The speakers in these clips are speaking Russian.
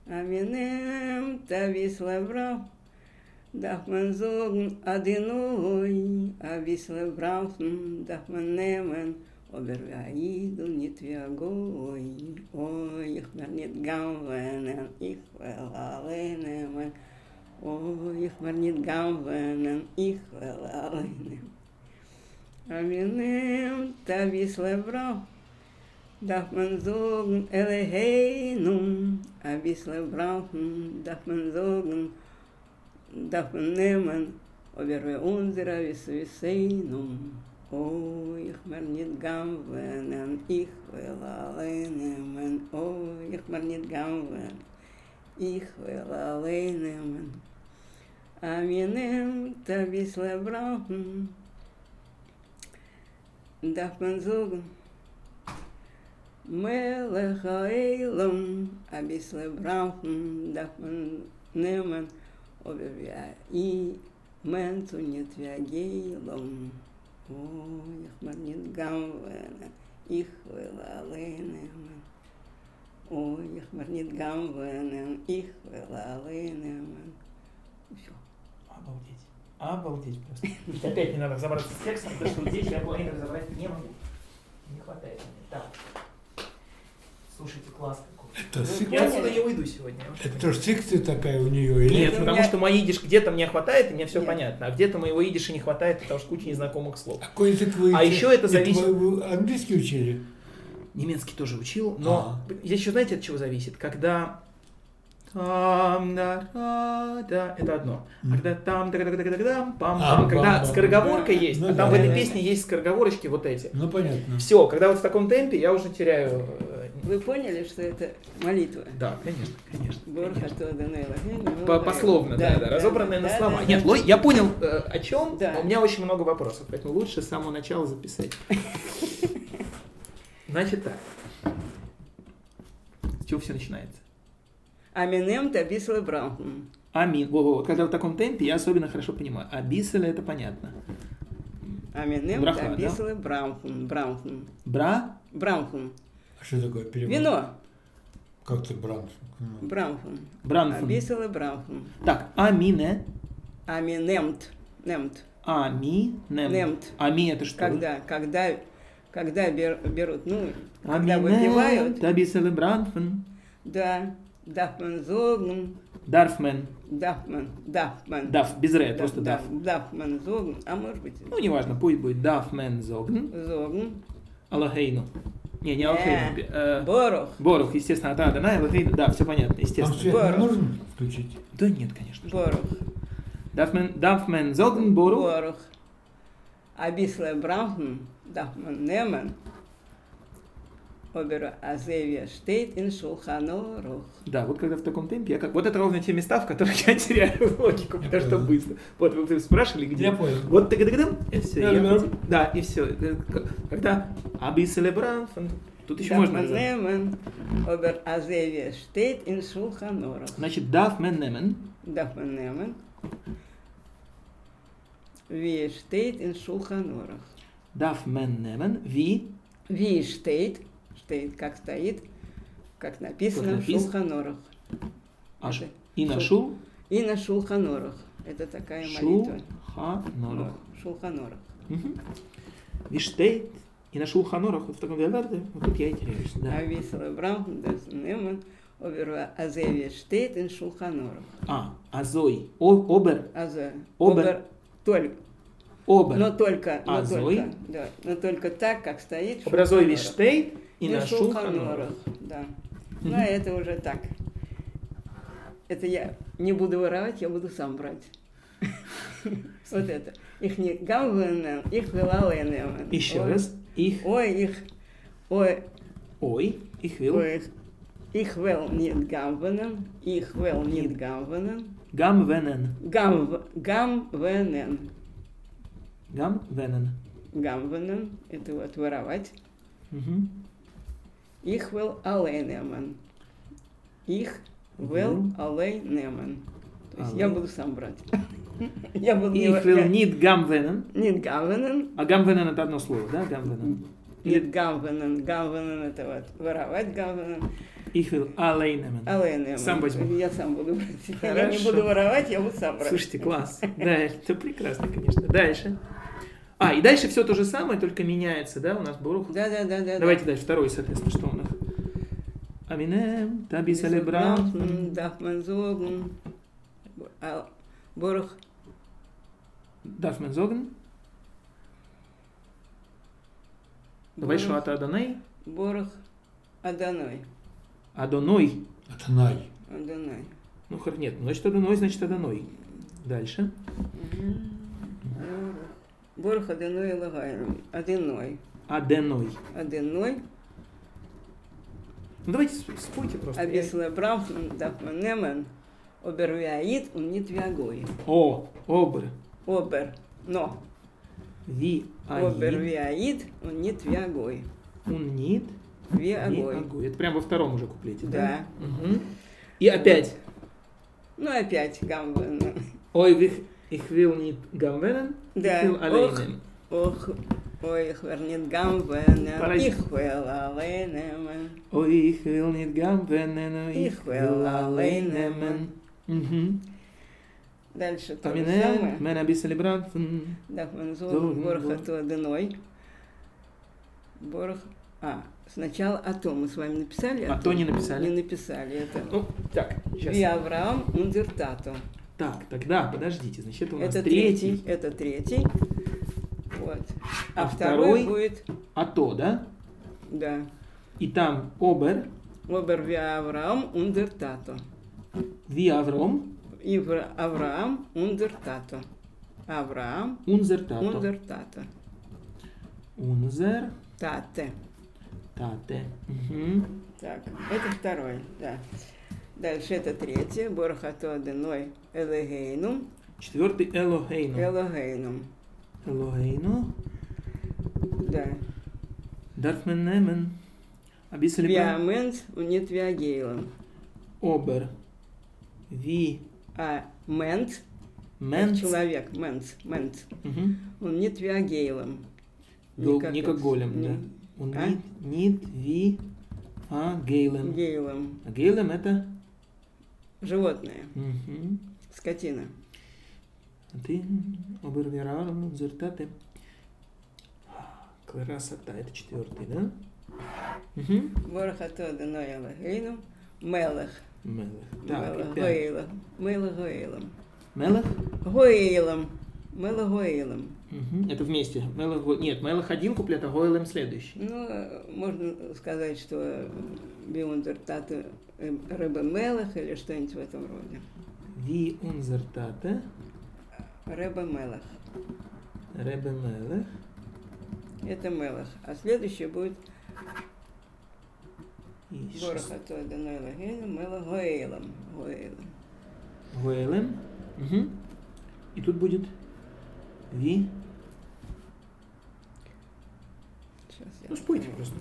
Аминем тавис леврав. Darf man sagen, Adinoi, Abisle brauchen, darf man nehmen, aber wie du nicht wie Agoi. Oh, ich will nicht gauwen, ich will allein nehmen. Oh, ich will nicht gauwen, ich will allein nehmen. Aminem, Abisle brauchen, darf man sagen, Eleheinum, Abisle brauchen, darf man sagen, darf man nehmen, aber wir unsere Wissenseinung. Oh, ich will nicht gauwen, ich will allein nehmen. Oh, ich will nicht gauwen, ich will allein nehmen. Mir nimmt ein bisschen brauchen, darf man sagen, Melech Ha'elam, ein bisschen brauchen, darf man nehmen, aber ich Mensch und nicht wie Geilung. Oh, ich will nicht gauwen, ich will allein nehmen. Oh, ich will nicht gauwen, ich will allein nehmen. Все. Обалдеть просто. Опять не надо разобраться с текстом, потому что здесь я половину разобрать не могу. Не хватает мне. Так. Слушайте, класс какой. Я отсюда не уйду сегодня. Это тоже секция такая у нее? Или? Нет, потому что мой идиш где-то мне хватает, и мне все понятно, а где-то моего идиша не хватает, потому что куча незнакомых слов. Какой язык вы учили? еще это зависит... Вы английский учили? Немецкий тоже учил, но здесь еще знаете, от чего зависит? Когда это одно. А когда когда скороговорка есть, а там в этой песне есть скороговорочки вот эти. Ну понятно. Все, когда вот в таком темпе, я уже теряю. Вы поняли, что это молитва? Да, конечно. Пословно, да, разобранная на слова. Нет, я понял, о чем. У меня очень много вопросов, поэтому лучше с самого начала записать. Значит так. С чего все начинается? Аминем табисла браухн. Амин. Когда в таком темпе, я особенно хорошо понимаю. А бисла это понятно. Аминем табисла браухн. Браухн. А что такое перевод? Вино. Как-то браухн. Браухн. Бисла браухн. Так, амине. Аминемт. Немт. Аминемт. Ами это что? Когда берут, когда выпивают. Табисла браухн. Да. Darf man sagen. Darf man, без ре, просто darf. Darf man sagen, а может быть... неважно, пусть будет darf man sagen. Аллахейну. Не Аллахейну. Борух, естественно, Адонай, Аллахейну, да, все понятно, естественно. Свет можно включить? Да нет, конечно. Борух. Darf man sagen, Борух. А bisschen brauchen, darf man nehmen. Aber Азевия steht in Шулхан Арух. Да, вот когда в таком темпе, вот это ровно те места, в которых я теряю логику, потому что быстро. Вот вы спрашивали, где. Я понял. Вот тогда, и все. Да, и все. Когда Абиселебран, тут еще можно. Aber Азевия steht in Шулхан Арух. Значит, darf man nehmen. Wie steht in Шулхан Арух. Darf man nehmen, wie steht, как стоит, как написано в Шулхан Арух. И на Шул? И на Шулхан Арух. Это такая молитва. Шулхан Арух. Wie steht? И на Шулхан Арух, вот в таком варианте, вот тут я и теряюсь. А висла брахн, das nehmen, aber Азевия steht in Шулхан Арух. Азой, обер. Обер, только. Обер. Но только так, как стоит. Образой wie steht и на Шулхан Арух. Да. Но это уже так. Это я не буду воровать, я буду сам брать. Вот это. Их не гаввенен, их велаленен. Еще раз. Ich will nicht gavvenen. Гамвенен. Это вот воровать. Ich will allein nehmen. Ich will allein nehmen. То есть я буду сам брать. Ich will nicht gavvenen. Nicht gavvenen. А gavvenen это одно слово, да? Gavvenen. Нет, гаввенен это вот воровать, гаввенен. Ich will allein nehmen. Allein nehmen. Сам возьму. Я сам буду брать. Я Хорошо. не буду воровать, я буду сам брать. Слушайте, класс. Да, это прекрасно, конечно. Дальше. И дальше все то же самое, только меняется, да, у нас Борух? Да. Давайте дальше, второй, соответственно, что у нас? Аминем, таби салебрам. Darf man sagen. Борух. Darf man sagen? Давай шуата Адонай. Борух Адоной. Адоной. Атанай. Адоной. Ну, нет, значит Адоной, значит Адоной. Дальше. Борух Адоной Лагайм. Аденой. Аденой. Аденой. Ну, давайте спойте просто. Абислебрам darf man nehmen. Обервяит und nicht вягой. Обер. Обер. Но. Ви Обервяит und nicht вягой. Он нет. Вягой. Это прям во втором уже куплете, да? Да. Угу. И опять. Ну, опять гамбен. Ой, ich will nicht gamvenen, Да. ich will alleine. Ой, ich will nicht gamben. Паразит. Ich will allein nehmen. Ой, ich will nicht gamvenen, Ich will allein nehmen. Угу. Дальше то же Аминем, самое. мен абиселебрантен. Darf man so So, Борух so. Ато Аденой. Борух. Сначала Ато мы с вами написали. А то не написали. Не написали это. Ну, так, сейчас. Ви Авраам ундер Тато. Так, тогда, подождите, значит, это у нас Это третий. Это третий. Вот. А второй второй будет, Ато, да? да. И там обер, Обер ви Авраам ундер Тато. ви Авром, И Авраам ундер Тато. Авраам унзер тато. ундер Тато. Унзер Тате. тате. Угу. Так, это второй, да. Дальше это третий. Борух Ато Аденой Элогейну. Четвертый Элохейну. Элогейну. Элохейну. Да. Darf man nehmen. Абиселебрантен. Виамент унит виагейлом. Обер. Ви Мент. мент. Человек. Мент. Угу. Он нет виагейлом. Не как голем, да. Он нит ви гейлем. Гейлом. А гейлем это? Животное. Угу. Скотина. А ты обервераром унзертате. Красота, это четвертый, да? Угу. Борух Ато Аденой Элогейну. Мелех. Мелех. Так, Мелех опять. Гоэйлом. Мелех Гоэйлом. Мелех? Гоэйлом. Мелех Гоэйлом. Угу. Это вместе. Мелех, нет, Мелех один куплет, а Гоэлем следующий. Ну, можно сказать, что биундер Тато рыба Мелех или что-нибудь в этом роде. Ви унзертате. Рыба Мелех. Ребе Мелех. Это Мелех. А следующее будет И Борух Ато Аденой Элогейну. Мелех Гоэйлом. Гоэйлом. Гоэлем. Угу. И тут будет ви. Сейчас я... Ну, спойте просто.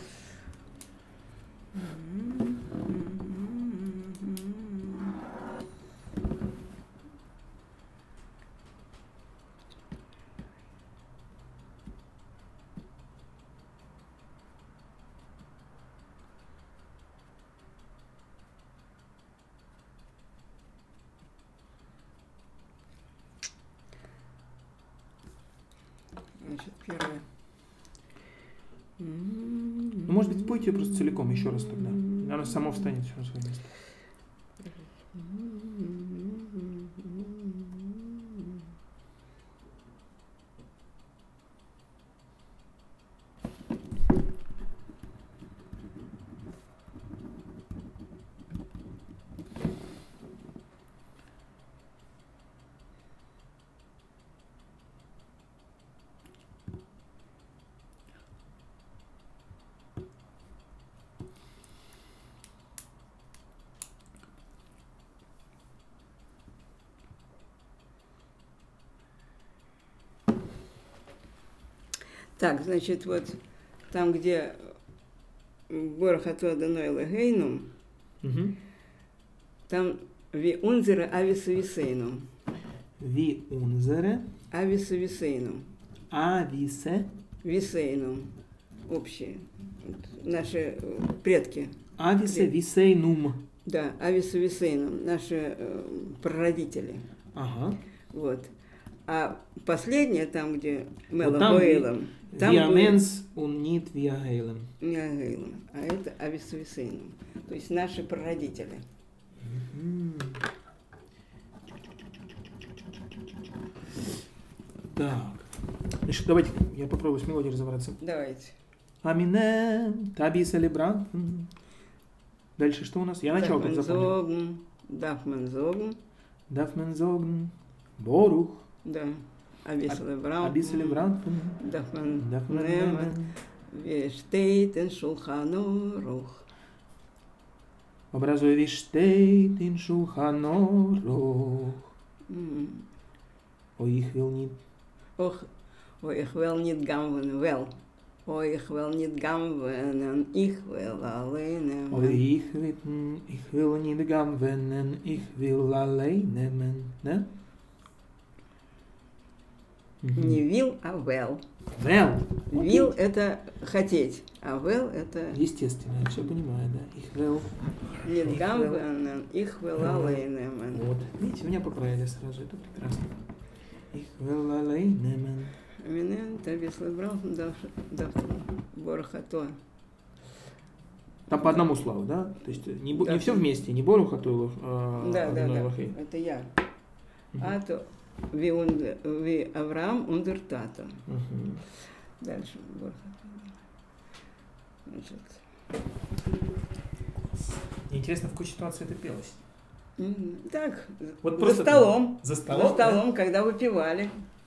Значит, первое. Ну, может быть, спойте ее просто целиком еще раз тогда. Оно само встанет все на свое место. Так, значит, вот там, где Борух Ато Аденой Элогейну, там ви унзере авису висейну. Ви унзере Авису висейну. ависе Висейну. Общие. Вот наши предки. Ависа висейнум. Да, ависа висейнум, наши прародители. Ага. Вот. А последнее, там, где Вот Мелавейлом, там Виаменс унит виаэйлем. А это ависа висейнум. То есть наши прародители. Так. Значит, давайте я попробую с мелодией разобраться. Давайте. Амине, таби селебрант. Дальше что у нас? Я начало только запомнил. Дафмензогн. Дафмензогн. Борух. Да. Абиселебрант. Абиселебрант. Дафменемен. Вештейтен шулханорух. Образуя виштейтен шулханорух. Ой, их wil niet. Ой, ich will nicht gamben, wel. Ой, ich will nicht gamben, ich will alleine. Ой, ich will nicht gamben, ich will alleine. Да? Не will, а well. Well. Will – это хотеть, а well – это… Естественно, я все понимаю, да. Ich will. Nicht gamben, ich will alleine. Вот. Видите, меня поправили сразу, это прекрасно. Ich will alleine. Аминен, табислы брахм, борохато. Там по одному славу, да? То есть не все вместе, не борохато, да. Это я. А то ви Авраам ундер тато. Дальше борохато. Мне интересно, в какой ситуации это пелось? Так, вот за столом. За столом, да? Когда выпивали.